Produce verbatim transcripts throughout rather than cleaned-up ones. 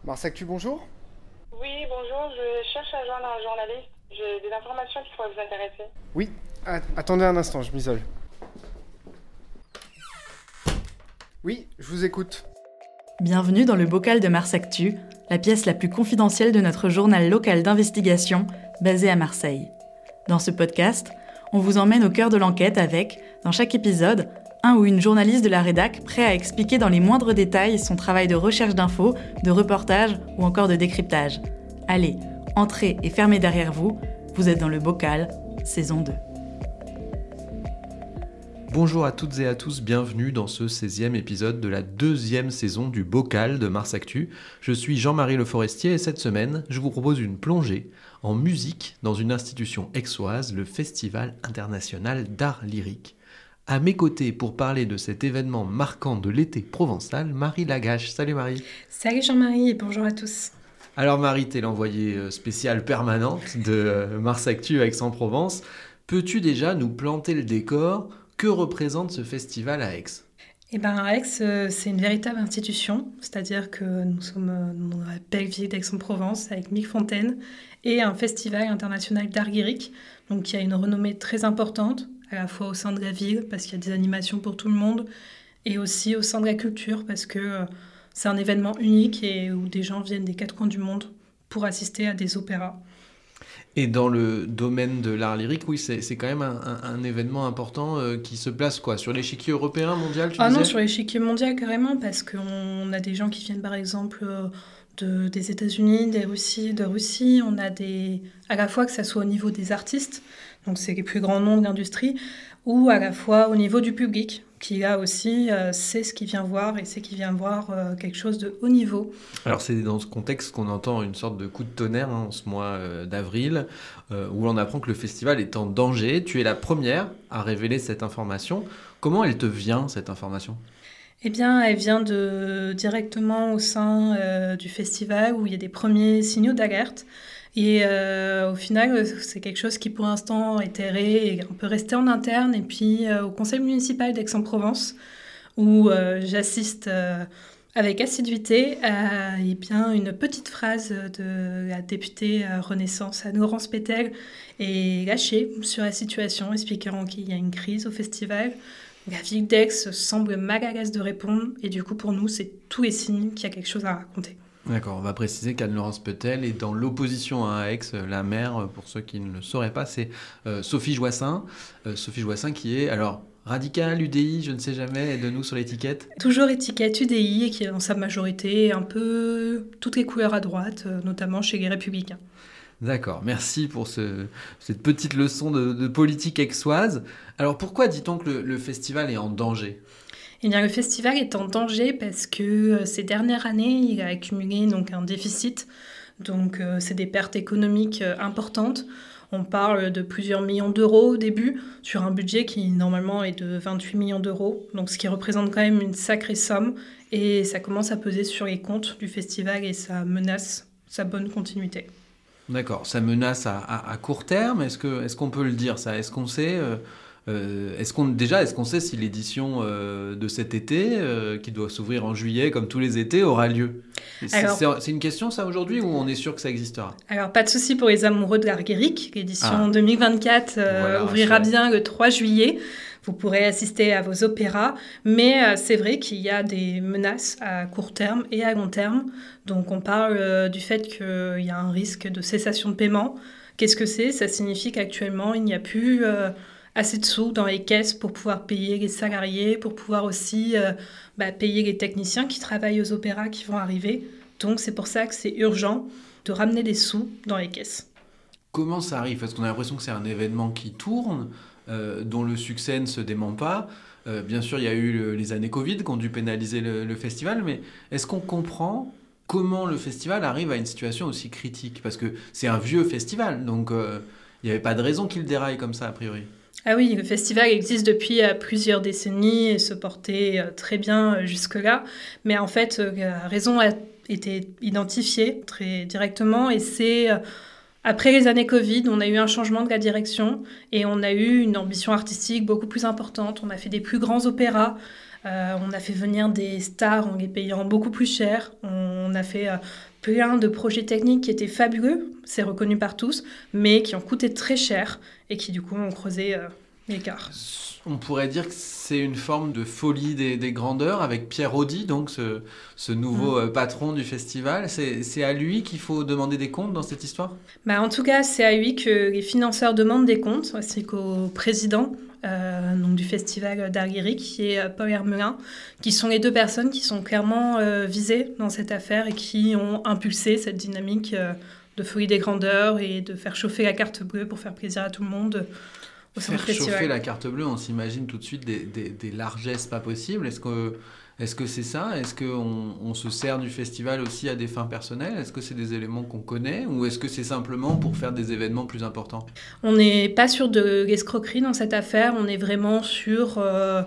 Mars Actu, bonjour. Oui, bonjour, je cherche à joindre un journaliste. J'ai des informations qui pourraient vous intéresser. Oui, a- attendez un instant, je m'isole. Oui, je vous écoute. Bienvenue dans le bocal de Mars Actu, la pièce la plus confidentielle de notre journal local d'investigation basé à Marseille. Dans ce podcast, on vous emmène au cœur de l'enquête avec, dans chaque épisode, un ou une journaliste de la rédac prêt à expliquer dans les moindres détails son travail de recherche d'infos, de reportage ou encore de décryptage. Allez, entrez et fermez derrière vous, vous êtes dans le bocal, saison deux. Bonjour à toutes et à tous, bienvenue dans ce seizième épisode de la deuxième saison du Bocal de Mars Actu. Je suis Jean-Marie Le Forestier et cette semaine, je vous propose une plongée en musique dans une institution aixoise, le Festival international d'art lyrique. À mes côtés, pour parler de cet événement marquant de l'été provençal, Marie Lagache. Salut Marie. Salut Jean-Marie et bonjour à tous. Alors Marie, t'es l'envoyée spéciale permanente de Mars Actu Aix-en-Provence. Peux-tu déjà nous planter le décor ? Que représente ce festival à Aix ? Eh bien, Aix, c'est une véritable institution, c'est-à-dire que nous sommes dans la belle ville d'Aix-en-Provence avec Mick Fontaine et un festival international d'art lyrique, donc qui a une renommée très importante, à la fois au sein de la ville, parce qu'il y a des animations pour tout le monde, et aussi au sein de la culture, parce que c'est un événement unique et où des gens viennent des quatre coins du monde pour assister à des opéras. Et dans le domaine de l'art lyrique, oui, c'est, c'est quand même un, un, un événement important euh, qui se place quoi, sur l'échiquier européen, mondial, tu Ah disais ? non, sur l'échiquier mondial carrément, parce qu'on a des gens qui viennent par exemple de, des États-Unis, des Russie, de Russie. On a des, à la fois que ça soit au niveau des artistes, donc c'est les plus grands noms de l'industrie, ou à la fois au niveau du public, qui là aussi euh, sait ce qu'il vient voir et sait qu'il vient voir euh, quelque chose de haut niveau. Alors c'est dans ce contexte qu'on entend une sorte de coup de tonnerre hein, en ce mois euh, d'avril, euh, où on apprend que le festival est en danger. Tu es la première à révéler cette information. Comment elle te vient, cette information ? Eh bien, elle vient de, directement au sein euh, du festival, où il y a des premiers signaux d'alerte. Et euh, au final, c'est quelque chose qui pour l'instant est terré et on peut rester en interne. Et puis euh, au conseil municipal d'Aix-en-Provence, où euh, j'assiste euh, avec assiduité à eh bien, une petite phrase de la députée euh, Renaissance, Anne-Laurence Pétel, est lâchée sur la situation, expliquant qu'il y a une crise au festival. La ville d'Aix semble mal à l'aise de répondre. Et du coup, pour nous, c'est tous les signes qu'il y a quelque chose à raconter. D'accord, on va préciser qu'Anne-Laurence Pétel est dans l'opposition à Aix. La maire, pour ceux qui ne le sauraient pas, c'est euh, Sophie Joissains. Euh, Sophie Joissains qui est, alors, radicale, U D I, je ne sais jamais, aide-nous sur l'étiquette. Toujours étiquette U D I et qui est dans sa majorité un peu toutes les couleurs à droite, notamment chez les Républicains. D'accord, merci pour ce, cette petite leçon de, de politique aixoise. Alors pourquoi dit-on que le, le festival est en danger ? Eh bien, le festival est en danger parce que euh, ces dernières années, il a accumulé donc, un déficit. Donc, euh, c'est des pertes économiques euh, importantes. On parle de plusieurs millions d'euros au début, sur un budget qui normalement est de vingt-huit millions d'euros. Donc, ce qui représente quand même une sacrée somme. Et ça commence à peser sur les comptes du festival et ça menace sa bonne continuité. D'accord, ça menace à, à, à court terme. Est-ce, que, est-ce qu'on peut le dire ça ? Est-ce qu'on sait euh... Euh, est-ce qu'on, déjà, est-ce qu'on sait si l'édition euh, de cet été, euh, qui doit s'ouvrir en juillet comme tous les étés, aura lieu ? c'est, alors, c'est, c'est une question ça aujourd'hui ou on est sûr que ça existera ? Alors pas de souci pour les amoureux de l'art lyrique, l'édition ah. deux mille vingt-quatre euh, voilà, ouvrira rassuré. bien le trois juillet. Vous pourrez assister à vos opéras, mais euh, c'est vrai qu'il y a des menaces à court terme et à long terme. Donc on parle euh, du fait qu'il y a un risque de cessation de paiement. Qu'est-ce que c'est ? Ça signifie qu'actuellement il n'y a plus... Euh, assez de sous dans les caisses pour pouvoir payer les salariés, pour pouvoir aussi euh, bah, payer les techniciens qui travaillent aux opéras qui vont arriver. Donc c'est pour ça que c'est urgent de ramener des sous dans les caisses. Comment ça arrive ? Parce qu'on a l'impression que c'est un événement qui tourne, euh, dont le succès ne se dément pas. Euh, bien sûr, il y a eu le, les années Covid qui ont dû pénaliser le, le festival, mais est-ce qu'on comprend comment le festival arrive à une situation aussi critique ? Parce que c'est un vieux festival, donc euh, il n'y avait pas de raison qu'il déraille comme ça, a priori. Ah oui, le festival existe depuis euh, plusieurs décennies et se portait euh, très bien euh, jusque-là. Mais en fait, euh, la raison a été identifiée très directement et c'est... Euh, Après les années Covid, on a eu un changement de la direction et on a eu une ambition artistique beaucoup plus importante. On a fait des plus grands opéras, euh, on a fait venir des stars en les payant beaucoup plus cher. On on a fait euh, plein de projets techniques qui étaient fabuleux, c'est reconnu par tous, mais qui ont coûté très cher et qui du coup ont creusé euh, l'écart. On pourrait dire que c'est une forme de folie des, des grandeurs avec Pierre Audi, donc ce, ce nouveau mmh. patron du festival. C'est, c'est à lui qu'il faut demander des comptes dans cette histoire ? Bah, en tout cas, c'est à lui que les financeurs demandent des comptes, ainsi qu'au président euh, donc, du festival d'art lyrique, qui est Paul Hermelin, qui sont les deux personnes qui sont clairement euh, visées dans cette affaire et qui ont impulsé cette dynamique euh, de folie des grandeurs et de faire chauffer la carte bleue pour faire plaisir à tout le monde. Faire chauffer la carte bleue, on s'imagine tout de suite des, des, des largesses pas possibles. Est-ce que, est-ce que c'est ça ? Est-ce qu'on on se sert du festival aussi à des fins personnelles ? Est-ce que c'est des éléments qu'on connaît ? Ou est-ce que c'est simplement pour faire des événements plus importants ? On n'est pas sur de l'escroquerie dans cette affaire. On est vraiment sur... Euh,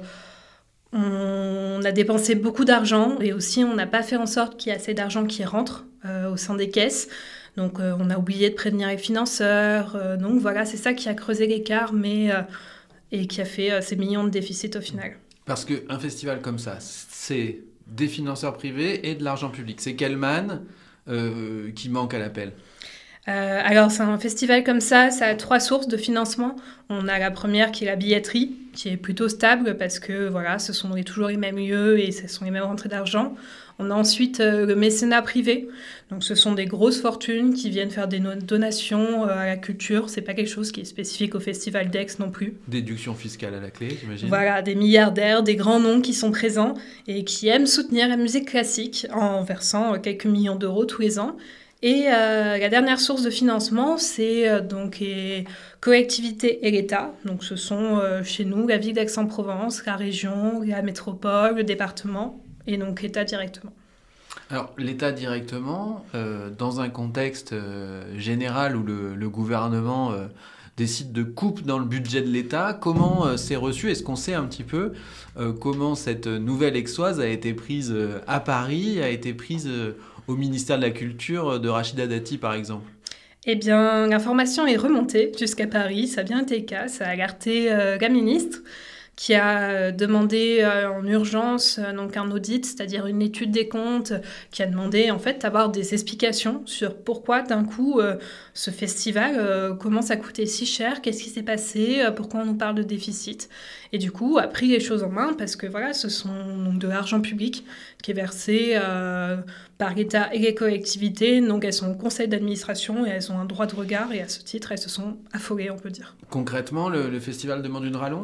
on a dépensé beaucoup d'argent et aussi on n'a pas fait en sorte qu'il y ait assez d'argent qui rentre euh, au sein des caisses. Donc, euh, on a oublié de prévenir les financeurs. Euh, donc, voilà, c'est ça qui a creusé l'écart mais, euh, et qui a fait euh, ces millions de déficits au final. Parce qu'un festival comme ça, c'est des financeurs privés et de l'argent public. C'est quelle manne euh, qui manque à l'appel ? Euh, alors, c'est un festival comme ça, ça a trois sources de financement. On a la première qui est la billetterie, qui est plutôt stable parce que voilà, ce sont toujours les mêmes lieux et ce sont les mêmes rentrées d'argent. On a ensuite euh, le mécénat privé. Donc, ce sont des grosses fortunes qui viennent faire des donations euh, à la culture. C'est pas quelque chose qui est spécifique au Festival d'Aix non plus. Déduction fiscale à la clé, j'imagine. Voilà, des milliardaires, des grands noms qui sont présents et qui aiment soutenir la musique classique en versant euh, quelques millions d'euros tous les ans. Et euh, la dernière source de financement, c'est euh, donc les collectivités et l'État. Donc, ce sont euh, chez nous la ville d'Aix-en-Provence, la région, la métropole, le département. Et donc l'État directement. Alors l'État directement, euh, dans un contexte euh, général où le, le gouvernement euh, décide de coupe dans le budget de l'État, comment euh, c'est reçu ? Est-ce qu'on sait un petit peu euh, comment cette nouvelle Aixoise a été prise euh, à Paris, a été prise euh, au ministère de la Culture de Rachida Dati par exemple ? Eh bien, l'information est remontée jusqu'à Paris, ça a bien été le cas, ça a alerté euh, la ministre, qui a demandé euh, en urgence euh, donc un audit, c'est-à-dire une étude des comptes, qui a demandé en fait d'avoir des explications sur pourquoi d'un coup euh, ce festival euh, commence à coûter si cher, qu'est-ce qui s'est passé, euh, pourquoi on nous parle de déficit. Et du coup, a pris les choses en main parce que voilà, ce sont donc de l'argent public qui est versé euh, par l'État et les collectivités. Donc elles sont au conseil d'administration et elles ont un droit de regard et à ce titre, elles se sont affolées, on peut dire. Concrètement, le, le festival demande une rallonge ?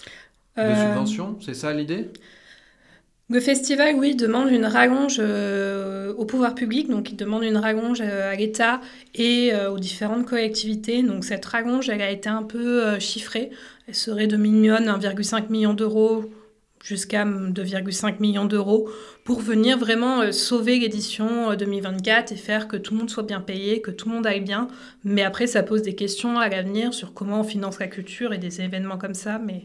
De Euh, subventions, c'est ça l'idée ? Le festival, oui, demande une rallonge euh, au pouvoir public, donc il demande une rallonge euh, à l'État et euh, aux différentes collectivités. Donc cette rallonge, elle a été un peu euh, chiffrée. Elle serait de mignonne, un virgule cinq million d'euros jusqu'à deux virgule cinq millions d'euros pour venir vraiment euh, sauver l'édition euh, deux mille vingt-quatre et faire que tout le monde soit bien payé, que tout le monde aille bien. Mais après, ça pose des questions à l'avenir sur comment on finance la culture et des événements comme ça, mais...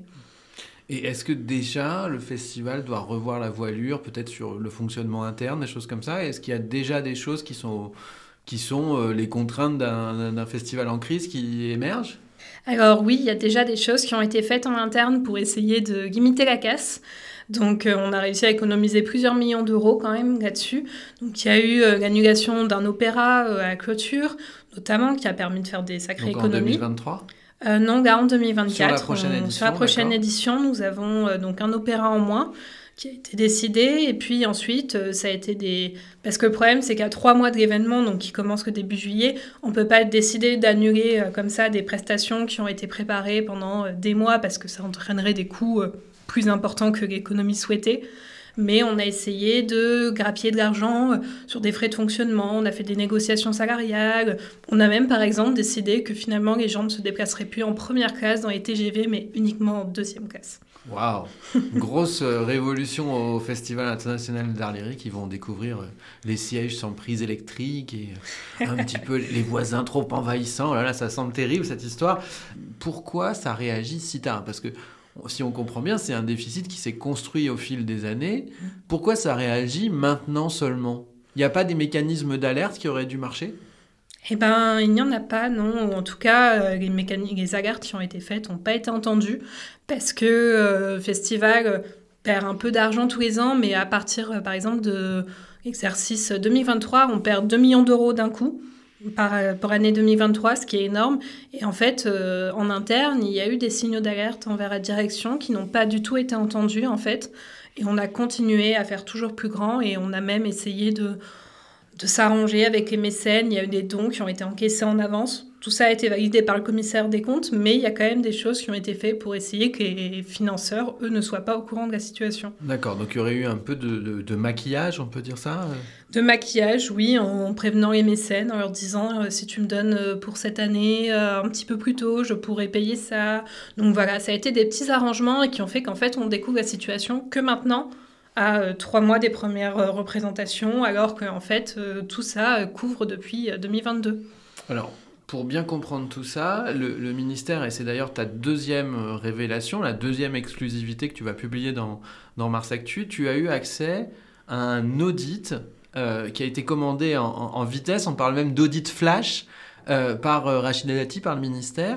Et est-ce que déjà le festival doit revoir la voilure, peut-être sur le fonctionnement interne, des choses comme ça ? Est-ce qu'il y a déjà des choses qui sont, qui sont euh, les contraintes d'un, d'un festival en crise qui émergent ? Alors oui, il y a déjà des choses qui ont été faites en interne pour essayer de limiter la casse. Donc euh, on a réussi à économiser plusieurs millions d'euros quand même là-dessus. Donc il y a eu euh, l'annulation d'un opéra euh, à la clôture, notamment, qui a permis de faire des sacrées Donc économies. en deux mille vingt-trois ? Euh, non, là en deux mille vingt-quatre. Sur la prochaine on, édition, sur la prochaine d'accord. édition, nous avons euh, donc un opéra en moins qui a été décidé. Et puis ensuite, euh, ça a été des... Parce que le problème, c'est qu'à trois mois de l'événement, donc qui commence que début juillet, on ne peut pas décider d'annuler euh, comme ça des prestations qui ont été préparées pendant euh, des mois parce que ça entraînerait des coûts euh, plus importants que l'économie souhaitée. Mais on a essayé de grappiller de l'argent sur des frais de fonctionnement, on a fait des négociations salariales. On a même, par exemple, décidé que finalement, les gens ne se déplaceraient plus en première classe dans les T G V, mais uniquement en deuxième classe. Waouh ! Grosse révolution au Festival international d'art lyrique. Ils vont découvrir les sièges sans prise électrique et un petit peu les voisins trop envahissants. Oh là là, ça semble terrible, cette histoire. Pourquoi ça réagit si tard ? Parce que si on comprend bien, c'est un déficit qui s'est construit au fil des années. Pourquoi ça réagit maintenant seulement ? Il n'y a pas des mécanismes d'alerte qui auraient dû marcher ? Eh bien, il n'y en a pas, non. Ou en tout cas, les, mécaniques, les alertes qui ont été faites n'ont pas été entendues parce que euh, le festival perd un peu d'argent tous les ans, mais à partir, par exemple, de exercice deux mille vingt-trois, on perd deux millions d'euros d'un coup par, pour année deux mille vingt-trois, ce qui est énorme. Et en fait, euh, en interne, il y a eu des signaux d'alerte envers la direction qui n'ont pas du tout été entendus, en fait. Et on a continué à faire toujours plus grand et on a même essayé de, de s'arranger avec les mécènes. Il y a eu des dons qui ont été encaissés en avance. Tout ça a été validé par le commissaire des comptes, mais il y a quand même des choses qui ont été faites pour essayer que les financeurs, eux, ne soient pas au courant de la situation. D'accord, donc il y aurait eu un peu de, de, de maquillage, on peut dire ça ? De maquillage, oui, en prévenant les mécènes, en leur disant euh, si tu me donnes euh, pour cette année euh, un petit peu plus tôt, je pourrais payer ça. Donc voilà, ça a été des petits arrangements et qui ont fait qu'en fait, on découvre la situation que maintenant, à euh, trois mois des premières euh, représentations, alors qu'en fait, euh, tout ça euh, couvre depuis euh, deux mille vingt-deux. Alors, pour bien comprendre tout ça, le, le ministère, et c'est d'ailleurs ta deuxième révélation, la deuxième exclusivité que tu vas publier dans, dans Mars Actu, tu as eu accès à un audit euh, qui a été commandé en, en, en vitesse, on parle même d'audit flash euh, par euh, Rachida Dati, par le ministère.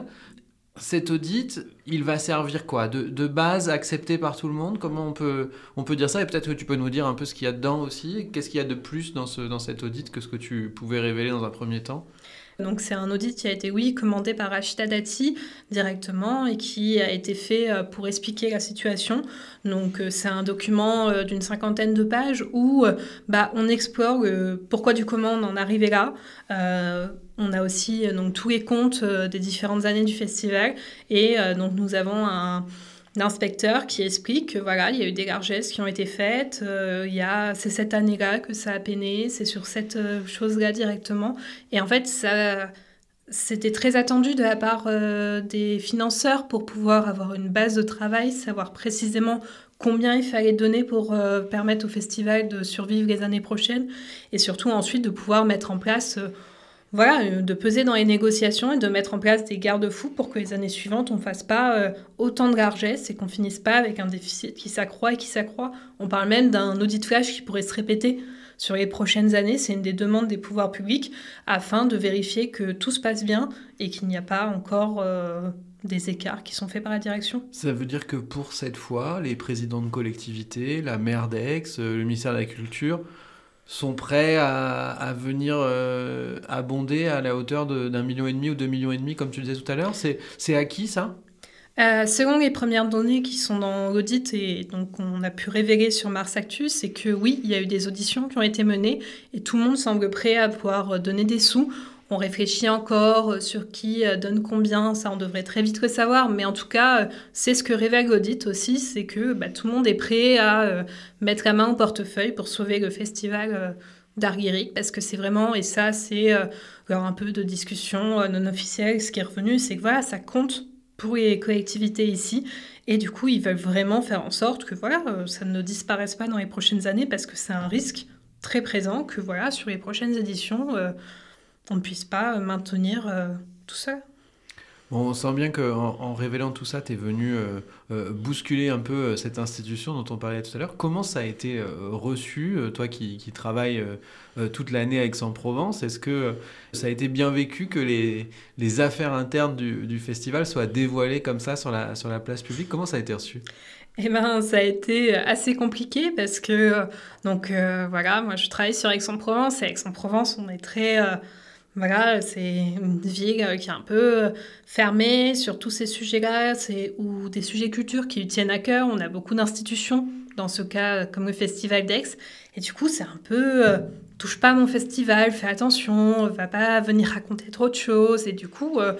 Cet audit, il va servir quoi ? de, de base acceptée par tout le monde ? Comment on peut, on peut dire ça ? Et peut-être que tu peux nous dire un peu ce qu'il y a dedans aussi. Qu'est-ce qu'il y a de plus dans, ce, dans cet audit que ce que tu pouvais révéler dans un premier temps ? Donc c'est un audit qui a été, oui, commandé par Rachida Dati directement et qui a été fait pour expliquer la situation. Donc c'est un document d'une cinquantaine de pages où bah, on explore le pourquoi du comment on en est arrivé là. Euh, on a aussi donc, tous les comptes des différentes années du festival et euh, donc nous avons un... l'inspecteur qui explique que voilà, il y a eu des largesses qui ont été faites, euh, il y a, c'est cette année-là que ça a peiné, c'est sur cette euh, chose-là directement. Et en fait, ça, c'était très attendu de la part euh, des financeurs pour pouvoir avoir une base de travail, savoir précisément combien il fallait donner pour euh, permettre au festival de survivre les années prochaines et surtout ensuite de pouvoir mettre en place... Euh, Voilà, de peser dans les négociations et de mettre en place des garde-fous pour que les années suivantes, on ne fasse pas euh, autant de largesses et qu'on ne finisse pas avec un déficit qui s'accroît et qui s'accroît. On parle même d'un audit flash qui pourrait se répéter sur les prochaines années. C'est une des demandes des pouvoirs publics afin de vérifier que tout se passe bien et qu'il n'y a pas encore euh, des écarts qui sont faits par la direction. Ça veut dire que pour cette fois, les présidents de collectivités, la maire d'Aix, le ministère de la Culture... sont prêts à, à venir euh, abonder à la hauteur de, d'un million et demi ou deux millions et demi, comme tu le disais tout à l'heure. C'est, c'est acquis, ça ? Euh, selon les premières données qui sont dans l'audit et donc on a pu révéler sur Mars Actu, c'est que oui, il y a eu des auditions qui ont été menées et tout le monde semble prêt à pouvoir donner des sous. On réfléchit encore sur qui donne combien, ça on devrait très vite le savoir, mais en tout cas, c'est ce que révèle l'audit aussi, c'est que bah, tout le monde est prêt à euh, mettre la main au portefeuille pour sauver le festival euh, d'art lyrique, parce que c'est vraiment, et ça c'est euh, un peu de discussion euh, non officielle, ce qui est revenu, c'est que voilà, ça compte pour les collectivités ici, et du coup ils veulent vraiment faire en sorte que voilà, euh, ça ne disparaisse pas dans les prochaines années, parce que c'est un risque très présent que voilà, sur les prochaines éditions... Euh, on ne puisse pas maintenir euh, tout ça. Bon, on sent bien qu'en en révélant tout ça, tu es venu euh, euh, bousculer un peu euh, cette institution dont on parlait tout à l'heure. Comment ça a été euh, reçu, euh, toi qui, qui travailles euh, euh, toute l'année à Aix-en-Provence ? Est-ce que euh, ça a été bien vécu que les, les affaires internes du, du festival soient dévoilées comme ça sur la, sur la place publique ? Comment ça a été reçu ? Eh ben, ça a été assez compliqué parce que, donc euh, voilà, moi je travaille sur Aix-en-Provence et Aix-en-Provence, on est très... Euh, Voilà, c'est une ville qui est un peu fermée sur tous ces sujets-là, c'est, ou des sujets culture qui lui tiennent à cœur. On a beaucoup d'institutions, dans ce cas, comme le Festival d'Aix. Et du coup, c'est un peu euh, « touche pas à mon festival, fais attention, va pas venir raconter trop de choses ». Et du coup, euh,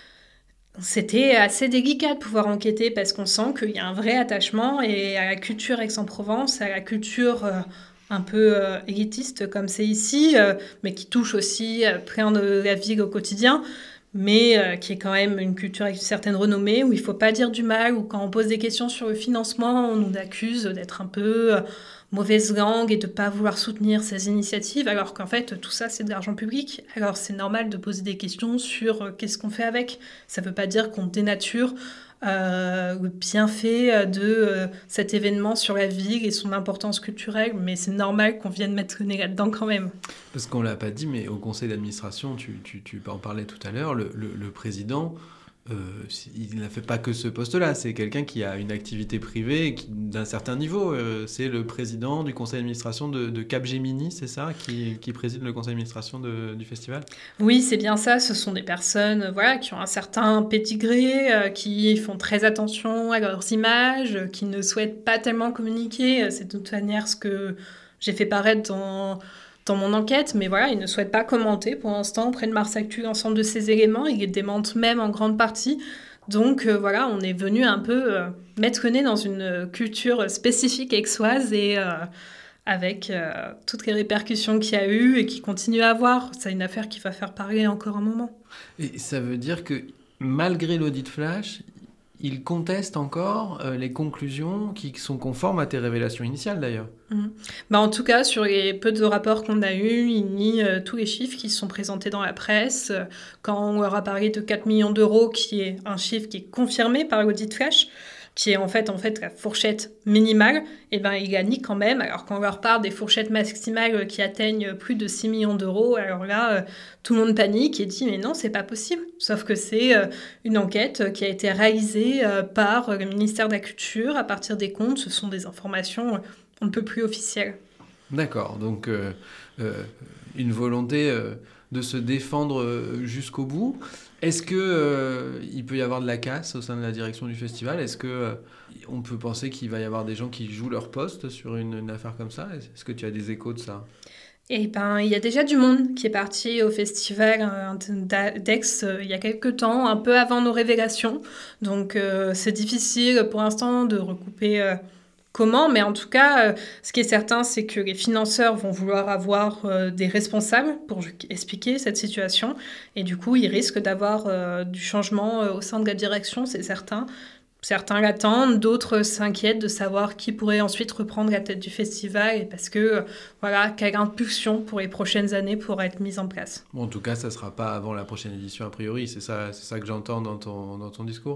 c'était assez délicat de pouvoir enquêter parce qu'on sent qu'il y a un vrai attachement et à la culture Aix-en-Provence, à la culture... Euh, un peu euh, élitiste comme c'est ici, euh, mais qui touche aussi euh, plein de la ville au quotidien, mais euh, qui est quand même une culture avec une certaine renommée, où il ne faut pas dire du mal, ou quand on pose des questions sur le financement, on nous accuse d'être un peu euh, mauvaise langue et de ne pas vouloir soutenir ces initiatives, alors qu'en fait, tout ça, c'est de l'argent public. Alors c'est normal de poser des questions sur euh, qu'est-ce qu'on fait avec. Ça ne veut pas dire qu'on dénature Euh, le bienfait de euh, cet événement sur la ville et son importance culturelle, mais c'est normal qu'on vienne mettre le nez là-dedans quand même. Parce qu'on ne l'a pas dit, mais au conseil d'administration, tu, tu, tu en parlais tout à l'heure, le, le, le président Euh, il n'a fait pas que ce poste-là, c'est quelqu'un qui a une activité privée qui, d'un certain niveau. Euh, c'est le président du conseil d'administration de, de Capgemini, c'est ça, qui, qui préside le conseil d'administration de, du festival ? Oui, c'est bien ça. Ce sont des personnes euh, voilà, qui ont un certain pédigré, euh, qui font très attention à leurs images, euh, qui ne souhaitent pas tellement communiquer. C'est de toute manière ce que j'ai fait paraître dans... dans mon enquête, mais voilà, ils ne souhaitent pas commenter pour l'instant auprès de Mars Actu l'ensemble de ces éléments, ils les démentent même en grande partie. Donc euh, voilà, on est venu un peu euh, mettre le nez dans une culture spécifique aixoise et euh, avec euh, toutes les répercussions qu'il y a eu et qui continue à avoir. C'est une affaire qui va faire parler encore un moment. Et ça veut dire que malgré l'audit flash, il conteste encore euh, les conclusions qui sont conformes à tes révélations initiales d'ailleurs. Mmh. Bah, en tout cas, sur les peu de rapports qu'on a eus, il nie euh, tous les chiffres qui sont présentés dans la presse. Quand on leur a parlé de quatre millions d'euros, qui est un chiffre qui est confirmé par l'audit flash, qui est en fait, en fait la fourchette minimale, et ben, il la nie quand même. Alors quand on leur parle des fourchettes maximales qui atteignent plus de six millions d'euros, alors là, euh, tout le monde panique et dit « mais non, c'est pas possible ». Sauf que c'est euh, une enquête qui a été réalisée euh, par le ministère de la Culture à partir des comptes. Ce sont des informations, euh, on ne peut plus officielles. D'accord, donc euh, euh, une volonté euh, de se défendre euh, jusqu'au bout. Est-ce que euh, il peut y avoir de la casse au sein de la direction du festival ? Est-ce que euh, on peut penser qu'il va y avoir des gens qui jouent leur poste sur une, une affaire comme ça ? Est-ce que tu as des échos de ça ? Eh ben, il y a déjà du monde qui est parti au festival euh, d'Aix euh, il y a quelques temps, un peu avant nos révélations. Donc, euh, c'est difficile pour l'instant de recouper euh, comment, mais en tout cas, euh, ce qui est certain, c'est que les financeurs vont vouloir avoir euh, des responsables pour expliquer cette situation. Et du coup, ils risquent d'avoir euh, du changement euh, au sein de la direction, c'est certain. Certains l'attendent, d'autres s'inquiètent de savoir qui pourrait ensuite reprendre la tête du festival et parce que, euh, voilà, quelle impulsion pour les prochaines années pourrait être mise en place. Bon, en tout cas, ça ne sera pas avant la prochaine édition a priori, c'est ça, c'est ça que j'entends dans ton, dans ton discours ?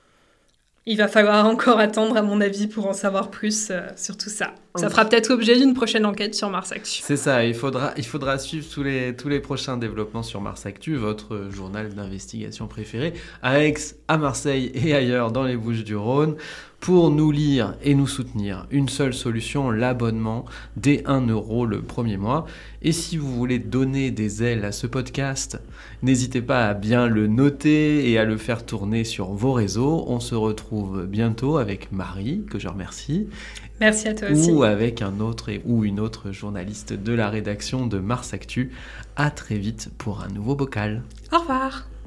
Il va falloir encore attendre, à mon avis, pour en savoir plus euh, sur tout ça. Ça fera peut-être l'objet d'une prochaine enquête sur Mars Actu. C'est ça, il faudra, il faudra suivre tous les, tous les prochains développements sur Mars Actu, votre journal d'investigation préféré, à Aix, à Marseille et ailleurs dans les Bouches-du-Rhône. Pour nous lire et nous soutenir, une seule solution, l'abonnement, dès un euro le premier mois. Et si vous voulez donner des ailes à ce podcast, n'hésitez pas à bien le noter et à le faire tourner sur vos réseaux. On se retrouve bientôt avec Marie, que je remercie. Merci à toi aussi. Ou avec un autre et, ou une autre journaliste de la rédaction de Mars Actu. À très vite pour un nouveau bocal. Au revoir.